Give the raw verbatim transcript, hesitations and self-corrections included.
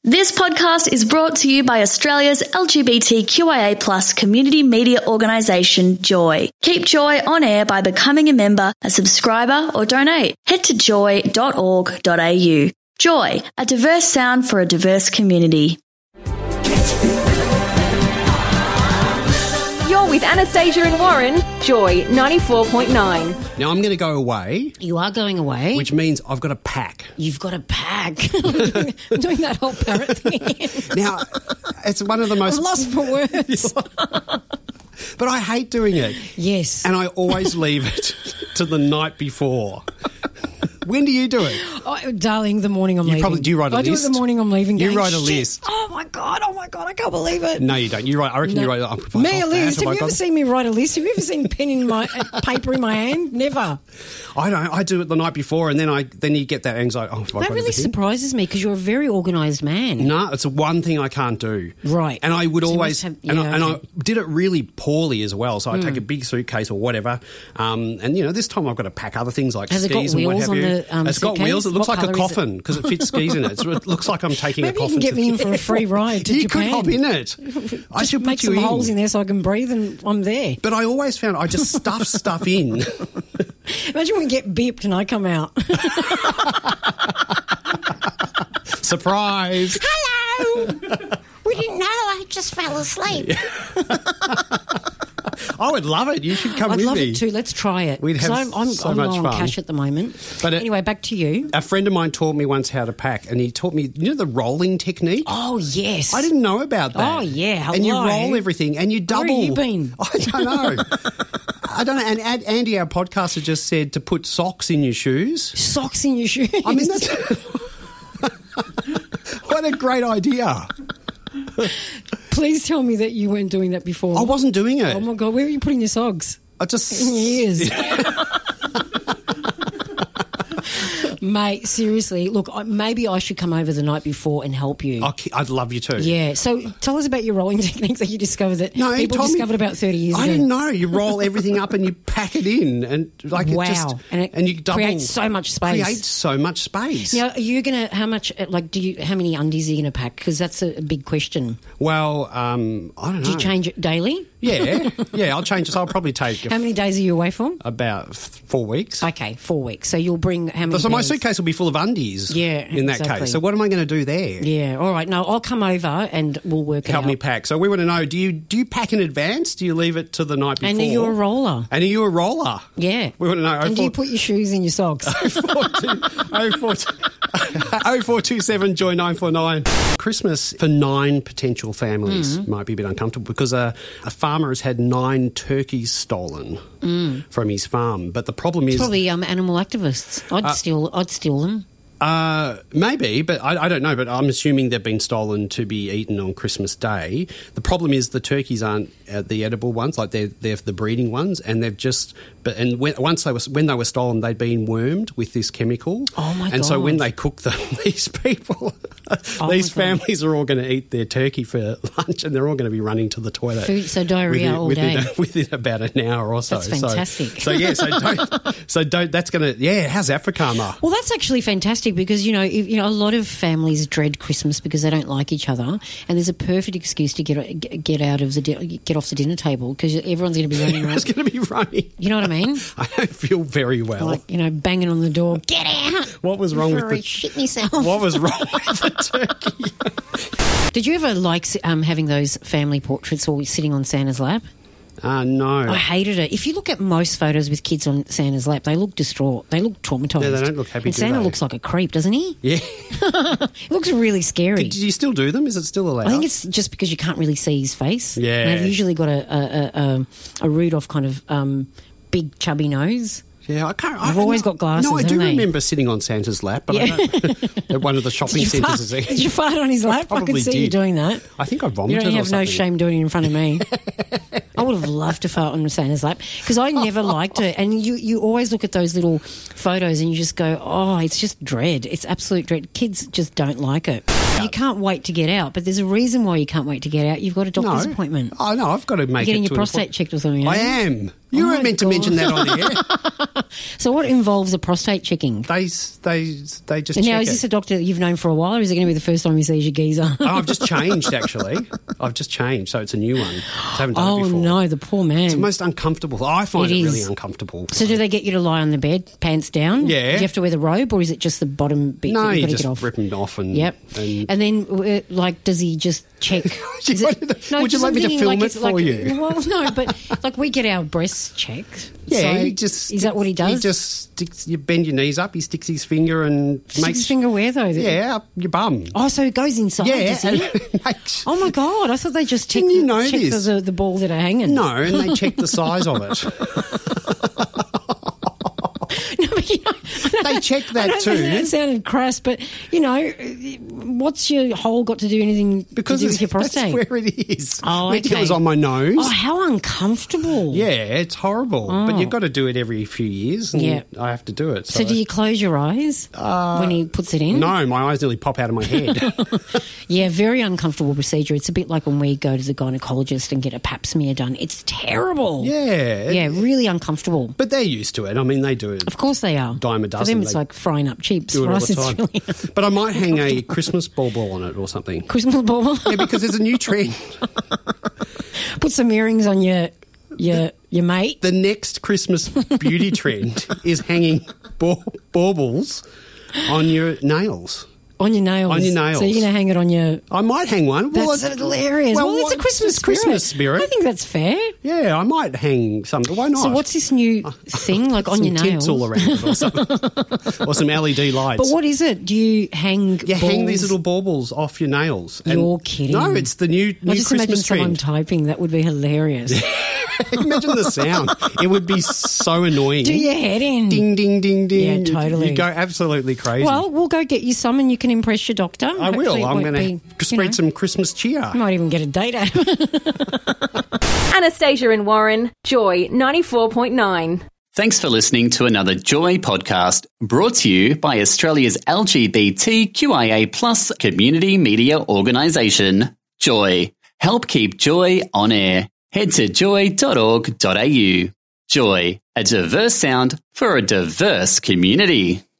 This podcast is brought to you by Australia's L G B T Q I A plus community media organisation, Joy. Keep Joy on air by becoming a member, a subscriber or donate. Head to joy dot org dot a u. Joy, a diverse sound for a diverse community. You're with Anastasia and Warren, Joy ninety-four point nine. Now, I'm going to go away. You are going away. Which means I've got to pack. You've got to pack. I'm doing that whole parrot thing. Now, it's one of the most... I'm lost for words. But I hate doing it. Yes. And I always leave it to the night before. When do you do it? Oh, darling, the morning I'm you leaving. Probably, do you write a I list? I do it the morning I'm leaving. You going, write a Shit. list. Oh, my God. Oh, my God. I can't believe it. No, you don't. You write. I reckon no. you write... Oh, have me a list. Have, have you ever seen me write a list? Have you ever seen pen in my paper in my hand? Never. I don't. I do it the night before, and then I then you get that anxiety. Oh, that really surprises me because you're a very organised man. No, it's the one thing I can't do. Right. And I would so always, have, yeah, and, I, okay. and I did it really poorly as well. So I mm. take a big suitcase or whatever, um, and you know, this time I've got to pack other things like Has skis it got and what wheels have on you. The, um, it's got suitcase? wheels. It looks what like a coffin it? because it fits skis in it. So it looks like I'm taking Maybe a coffin. Maybe you can get to me in for a free ride to you Japan. could hop in it. I just should put make you some in. holes in there so I can breathe, and I'm there. But I always found I just stuff stuff in. Imagine we get beeped and I come out. Surprise! Hello. We didn't know. I just fell asleep. I would love it. You should come I'd with love me. it too. Let's try it. We'd have I'm, I'm, so I'm much low fun. on cash at the moment. But it, anyway, back to you. A friend of mine taught me once how to pack, and he taught me, you know, the rolling technique. Oh yes, I didn't know about that. Oh yeah, hello. And you roll everything, and you double. Where have you been? I don't know. I don't know. And Ad, Andy, our podcaster, just said to put socks in your shoes. Socks in your shoes. I mean, that's what a great idea. Please tell me that you weren't doing that before. I wasn't doing it. Oh my God, where are you putting your socks? I just in your ears. Mate, seriously, look, maybe I should come over the night before and help you. I'd love you to. Yeah, so tell us about your rolling techniques that you discovered that no, people discovered me, about thirty years I ago. I didn't know. You roll everything up and you pack it in. and like Wow. it just, and it and you double, creates so much space. Creates so much space. Now, are you going to, how much, like, do you, how many undies are you going to pack? Because that's a, a big question. Well, um, I don't know. Do you change it daily? Yeah, yeah, I'll change it. So I'll probably take... How many days are you away for? About four weeks. Okay, four weeks. So you'll bring how many So my bags? suitcase will be full of undies yeah, in that exactly. case. So what am I going to do there? Yeah, all right. No, I'll come over and we'll work it Help out. me pack. So we want to know, do you do you pack in advance? Do you leave it to the night before? And are you a roller? And are you a roller? Yeah. We want to know. And do you put your shoes in your socks? oh four two seven Joy nine four nine. Christmas for nine potential families mm. might be a bit uncomfortable because a, a farmer has had nine turkeys stolen mm. from his farm. But the problem is... Probably um, animal activists. I'd, uh, steal, I'd steal them. Uh, maybe, but I, I don't know. But I'm assuming they've been stolen to be eaten on Christmas Day. The problem is the turkeys aren't uh, the edible ones, like they're they're the breeding ones, and they've just. But and when, once they were when they were stolen, they'd been wormed with this chemical. Oh my god! And so when they cook them, these people, oh these families are all going to eat their turkey for lunch, and they're all going to be running to the toilet. Food, so diarrhea within, all within, day within about an hour or so. That's fantastic. So, so yeah, so don't. So don't. That's going to yeah. How's that for karma? Well, that's actually fantastic because you know if, you know a lot of families dread Christmas because they don't like each other, and there's a perfect excuse to get get out of the get off the dinner table because everyone's going to be running around. Everyone's going to be running. You know what I mean? I don't feel very well. Like you know, banging on the door. Get out! What was wrong Before with I the shit myself? What was wrong with the turkey? Did you ever like um, having those family portraits all sitting on Santa's lap? Uh, no. I hated it. If you look at most photos with kids on Santa's lap, they look distraught. They look traumatised. Yeah, they don't look happy, and do Santa they? looks like a creep, doesn't he? Yeah. It looks really scary. Do you still do them? Is it still allowed? I think it's just because you can't really see his face. Yeah. And they've usually got a, a, a, a Rudolph kind of um, big chubby nose. Yeah, I can't. I've I, always no, got glasses, No, I do haven't they? remember sitting on Santa's lap, but Yeah. I don't, at one of the shopping Did you fart- centres. Did you fart on his lap? I, probably could see did. you doing that. I think I vomited. You don't or have no something. shame doing it in front of me. I would have loved to fart on Santa's lap because I never liked it. And you, you always look at those little photos and you just go, oh, it's just dread. It's absolute dread. Kids just don't like it. You can't wait to get out, but there's a reason why you can't wait to get out. You've got a doctor's No. appointment. Oh, no, I've got to make You're getting it your to an prostate appointment. checked or something. I aren't you? am. You Oh weren't my meant to God. mention that on the air. So what involves a prostate checking? They they they just And check now, is it. this a doctor that you've known for a while, or is it going to be the first time he sees your geezer? Oh, I've just changed, actually. I've just changed, so it's a new one. I haven't done Oh, it before. no, the poor man. It's the most uncomfortable. I find It it, really is. uncomfortable. So do they get you to lie on the bed, pants down? Yeah. Do you have to wear the robe, or is it just the bottom bit No, that you've you got to just get off? rip them off and... Yep. and And then, uh, like, does he just check? Is Would you no, like just me I'm to thinking, film like, it it's for like, you? Well, no, but like we get our breasts checked. Yeah, so he just... is that what he does? He just sticks... You bend your knees up, he sticks his finger and Sticks makes... his finger where though? Yeah, up your bum. Oh, so it goes inside. yeah, does and it? it makes... Oh my God! I thought they just check, Didn't you the, know check this? the, the balls that are hanging. No, and they check the size of it. No, but, you know, They check I that don't too. think that sounded crass, but you know, what's your hole got to do anything Because to do with your it's- prostate? that's where it is. Oh, I think okay. it was on my nose. Oh, how uncomfortable! Yeah, it's horrible. But you've got to do it every few years, and Yeah. I have to do it. So, do you close your eyes when he puts it in? No, my eyes nearly pop out of my head. Yeah, very uncomfortable procedure. It's a bit like when we go to the gynecologist and get a pap smear done. It's terrible. yeah. Yeah, really uncomfortable. But they're used to it. I mean, they do it. Of course they are. Dime a For dozen, them, it's they like frying up chips. Do it For all us, the it's time. really But I might hang a Christmas bauble on it or something. Christmas ball. Yeah, because there's a new trend. Put some earrings on your your your mate. The next Christmas beauty trend is hanging ba- baubles on your nails. On your nails. On your nails. So you're going to hang it on your... I might hang one. Well, That's it's- hilarious. Well, it's a what- Christmas it's Christmas spirit. I think that's fair. Yeah, I might hang some. Why not? So what's this new thing, like on some your nails? tinsel around it or something. Or some L E D lights. But what is it? Do you hang You hang balls? these little baubles off your nails. And- You're kidding. No, it's the new, new I just imagine Christmas someone trend. typing. That would be hilarious. Imagine the sound. It would be so annoying. Do your head in. Ding, ding, ding, ding. Yeah, totally. You go absolutely crazy. Well, we'll go get you some and you can impress your doctor. I Hopefully will. it I'm won't going be, to you know, spread some Christmas cheer. You might even get a date out of it. Anastasia and Warren, Joy ninety-four point nine. Thanks for listening to another Joy podcast brought to you by Australia's L G B T Q I A plus community media organisation, Joy. Help keep Joy on air. Head to joy dot org dot a u. Joy, a diverse sound for a diverse community.